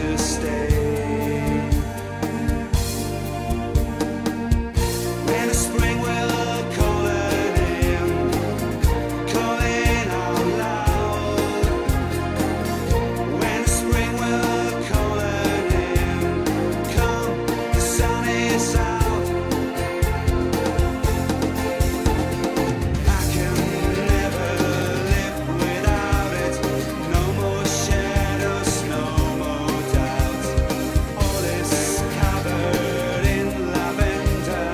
to stay. When the spring will call her name, calling out loud. When the spring will call her name, come, the sun is out. I can never live without it. No more shadows, no more doubts. All is covered in lavender.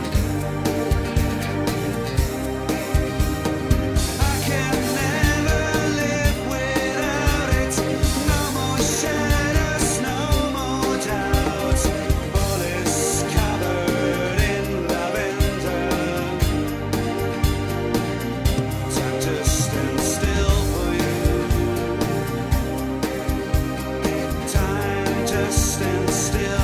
I can never live without it. No more shadows, no more doubts. All is covered in lavender. Time to stand still for you. Time to stand still.